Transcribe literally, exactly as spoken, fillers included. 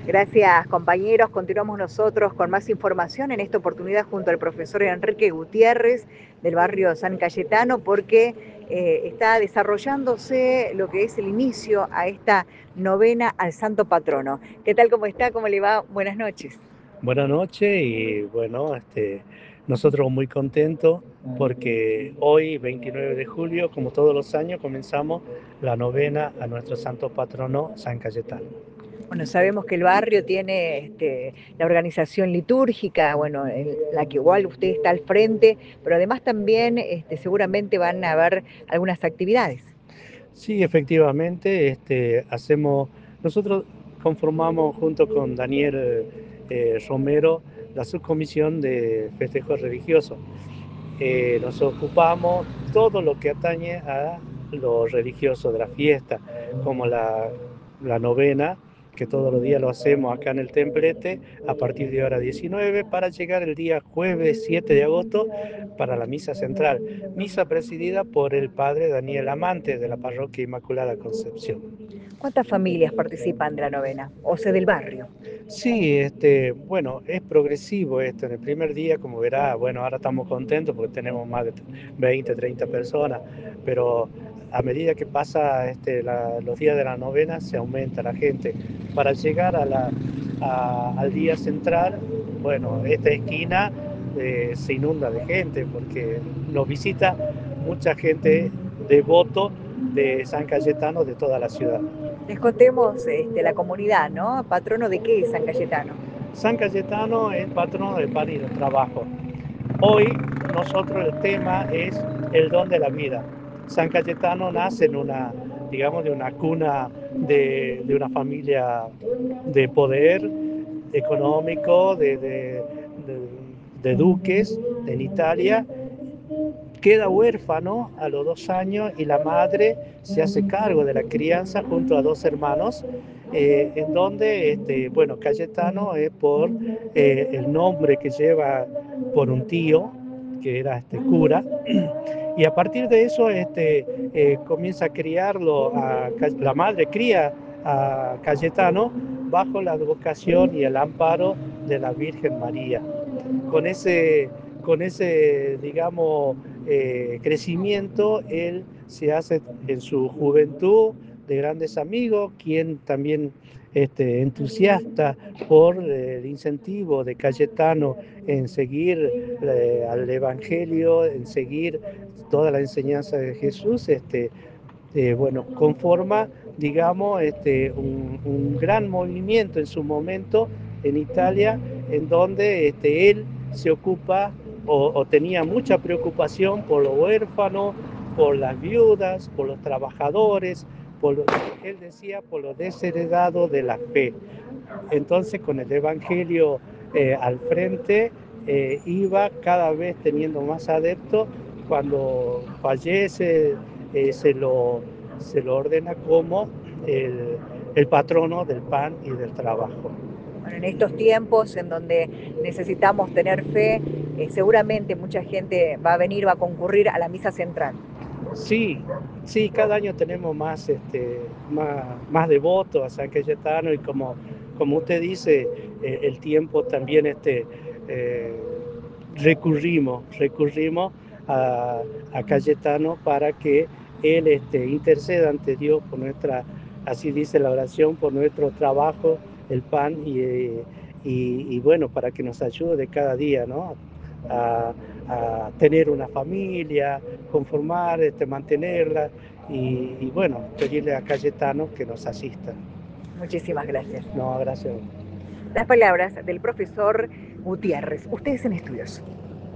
Gracias, compañeros. Continuamos nosotros con más información, en esta oportunidad junto al profesor Enrique Gutiérrez del barrio San Cayetano, porque eh, está desarrollándose lo que es el inicio a esta novena al Santo Patrono. ¿Qué tal? ¿Cómo está? ¿Cómo le va? Buenas noches. Buenas noches y bueno, este, nosotros muy contentos porque hoy, veintinueve de julio, como todos los años, comenzamos la novena a nuestro santo patrono San Cayetano. Bueno, sabemos que el barrio tiene este, la organización litúrgica, bueno, en la que igual usted está al frente, pero además también este, seguramente van a haber algunas actividades. Sí, efectivamente, este, hacemos, nosotros conformamos junto con Daniel eh, Romero la subcomisión de festejos religiosos. Eh, nos ocupamos todo lo que atañe a lo religioso de la fiesta, como la, la novena, que todos los días lo hacemos acá en el templete a partir de hora diecinueve para llegar el día jueves siete de agosto para la misa central, misa presidida por el padre Daniel Amante de la parroquia Inmaculada Concepción. ¿Cuántas familias participan de la novena? O sea, del barrio. Sí, este, bueno, es progresivo esto. En el primer día, como verá, bueno, ahora estamos contentos porque tenemos más de veinte, treinta personas, pero a medida que pasa este, la- los días de la novena se aumenta la gente. Para llegar a la, a- al día central, bueno, esta esquina eh, se inunda de gente porque nos visita mucha gente devoto de San Cayetano de toda la ciudad. Les contemos este, la comunidad, ¿no? ¿Patrono de qué es San Cayetano? San Cayetano es patrono del pan y del trabajo. Hoy nosotros el tema es el don de la vida. San Cayetano nace en una, digamos, de una cuna de, de una familia de poder económico, de, de, de, de duques en Italia. Queda huérfano a los dos años y la madre se hace cargo de la crianza junto a dos hermanos, eh, en donde, este, bueno, Cayetano es por eh, el nombre que lleva por un tío, que era este cura, y a partir de eso este, eh, comienza a criarlo, a, la madre cría a Cayetano bajo la advocación y el amparo de la Virgen María. Con ese, con ese digamos, eh, crecimiento, él se hace en su juventud de grandes amigos, quien también este, entusiasta por eh, el incentivo de Cayetano en seguir eh, al Evangelio, en seguir toda la enseñanza de Jesús, este, eh, bueno, conforma, digamos, este, un, un, gran movimiento en su momento en Italia, en donde este, él se ocupa o, o tenía mucha preocupación por los huérfanos, por las viudas, por los trabajadores, por lo, él decía, por los desheredados de la fe. Entonces, con el Evangelio eh, al frente, eh, iba cada vez teniendo más adeptos. Cuando fallece, eh, se, lo, se lo ordena como el, el patrono del pan y del trabajo. Bueno, en estos tiempos en donde necesitamos tener fe, eh, seguramente mucha gente va a venir, va a concurrir a la misa central. Sí, sí, cada año tenemos más, este, más, más devotos a San Cayetano y como, como usted dice, eh, el tiempo también este, eh, recurrimos, recurrimos a, a Cayetano para que él este, interceda ante Dios por nuestra, así dice la oración, por nuestro trabajo, el pan y, eh, y, y bueno, para que nos ayude cada día, ¿no? A, a tener una familia, conformar, este, mantenerla y, y bueno, pedirle a Cayetano que nos asista. Muchísimas gracias. No, gracias. Las palabras del profesor Gutiérrez. Ustedes en estudios.